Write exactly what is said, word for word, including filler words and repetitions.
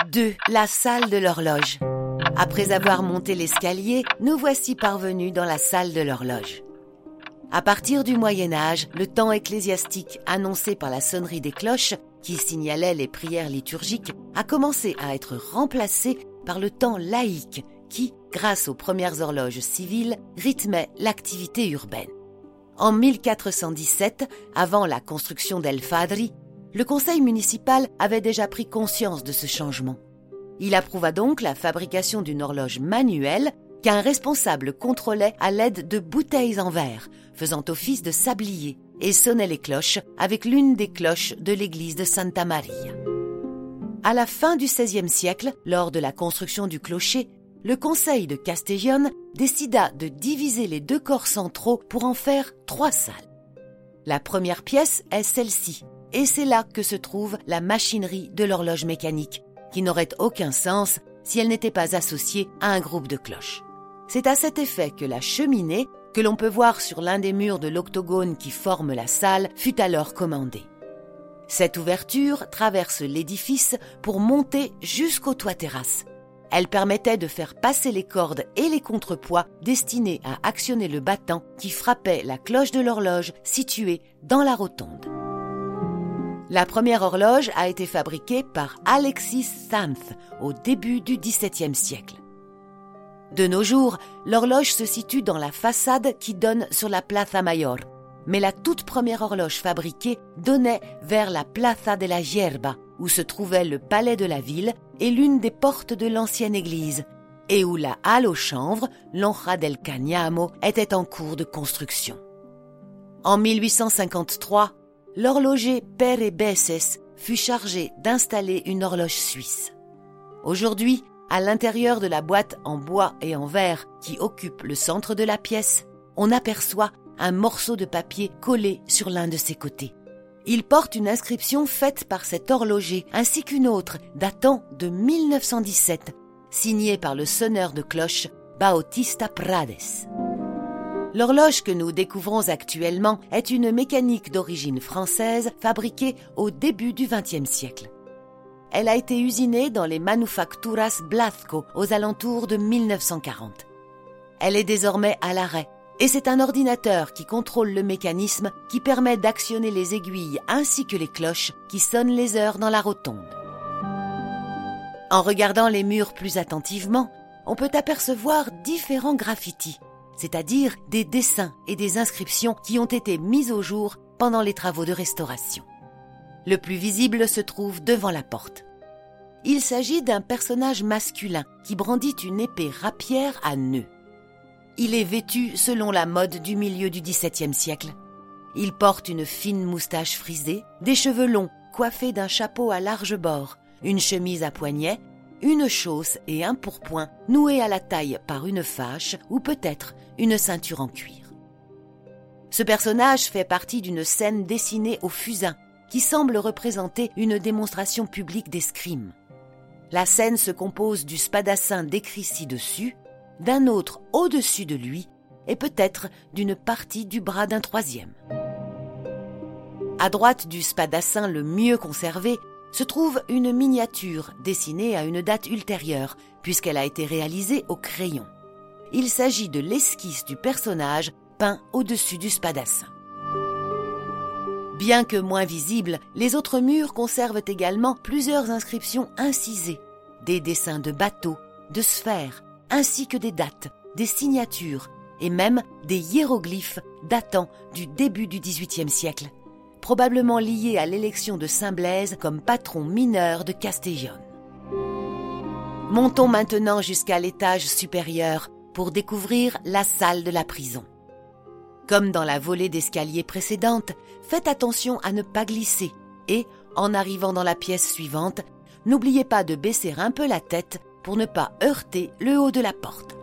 deux. La salle de l'horloge. Après avoir monté l'escalier, nous voici parvenus dans la salle de l'horloge. À partir du Moyen-Âge, le temps ecclésiastique annoncé par la sonnerie des cloches, qui signalait les prières liturgiques, a commencé à être remplacé par le temps laïque qui, grâce aux premières horloges civiles, rythmait l'activité urbaine. En mille quatre cent dix-sept, avant la construction d'El Fadri, le conseil municipal avait déjà pris conscience de ce changement. Il approuva donc la fabrication d'une horloge manuelle qu'un responsable contrôlait à l'aide de bouteilles en verre, faisant office de sablier, et sonnait les cloches avec l'une des cloches de l'église de Santa Maria. À la fin du seizième siècle, lors de la construction du clocher, le conseil de Castellón décida de diviser les deux corps centraux pour en faire trois salles. La première pièce est celle-ci, et c'est là que se trouve la machinerie de l'horloge mécanique, qui n'aurait aucun sens si elle n'était pas associée à un groupe de cloches. C'est à cet effet que la cheminée, que l'on peut voir sur l'un des murs de l'octogone qui forme la salle, fut alors commandée. Cette ouverture traverse l'édifice pour monter jusqu'au toit-terrasse. Elle permettait de faire passer les cordes et les contrepoids destinés à actionner le battant qui frappait la cloche de l'horloge située dans la rotonde. La première horloge a été fabriquée par Alexis Sanz au début du dix-septième siècle. De nos jours, l'horloge se situe dans la façade qui donne sur la Plaza Mayor, mais la toute première horloge fabriquée donnait vers la Plaza de la Hierba, où se trouvait le palais de la ville et l'une des portes de l'ancienne église, et où la halle aux chanvres, l'Honra del Cáñamo, était en cours de construction. En mille huit cent cinquante-trois, l'horloger Pere Besses fut chargé d'installer une horloge suisse. Aujourd'hui, à l'intérieur de la boîte en bois et en verre qui occupe le centre de la pièce, on aperçoit un morceau de papier collé sur l'un de ses côtés. Il porte une inscription faite par cet horloger ainsi qu'une autre datant de mille neuf cent dix-sept, signée par le sonneur de cloche Bautista Prades. L'horloge que nous découvrons actuellement est une mécanique d'origine française fabriquée au début du vingtième siècle. Elle a été usinée dans les Manufacturas Blasco aux alentours de mille neuf cent quarante. Elle est désormais à l'arrêt et c'est un ordinateur qui contrôle le mécanisme qui permet d'actionner les aiguilles ainsi que les cloches qui sonnent les heures dans la rotonde. En regardant les murs plus attentivement, on peut apercevoir différents graffitis, c'est-à-dire des dessins et des inscriptions qui ont été mis au jour pendant les travaux de restauration. Le plus visible se trouve devant la porte. Il s'agit d'un personnage masculin qui brandit une épée rapière à nœud. Il est vêtu selon la mode du milieu du dix-septième siècle. Il porte une fine moustache frisée, des cheveux longs coiffés d'un chapeau à large bord, une chemise à poignets, une chausse et un pourpoint noués à la taille par une fâche ou peut-être une ceinture en cuir. Ce personnage fait partie d'une scène dessinée au fusain qui semble représenter une démonstration publique d'escrime. La scène se compose du spadassin décrit ci-dessus, d'un autre au-dessus de lui et peut-être d'une partie du bras d'un troisième. À droite du spadassin le mieux conservé se trouve une miniature dessinée à une date ultérieure puisqu'elle a été réalisée au crayon. Il s'agit de l'esquisse du personnage peint au-dessus du spadassin. Bien que moins visibles, les autres murs conservent également plusieurs inscriptions incisées, des dessins de bateaux, de sphères, ainsi que des dates, des signatures et même des hiéroglyphes datant du début du dix-huitième siècle, probablement liés à l'élection de Saint Blaise comme patron mineur de Castellón. Montons maintenant jusqu'à l'étage supérieur pour découvrir la salle de la prison. Comme dans la volée d'escalier précédente, faites attention à ne pas glisser et, en arrivant dans la pièce suivante, n'oubliez pas de baisser un peu la tête pour ne pas heurter le haut de la porte.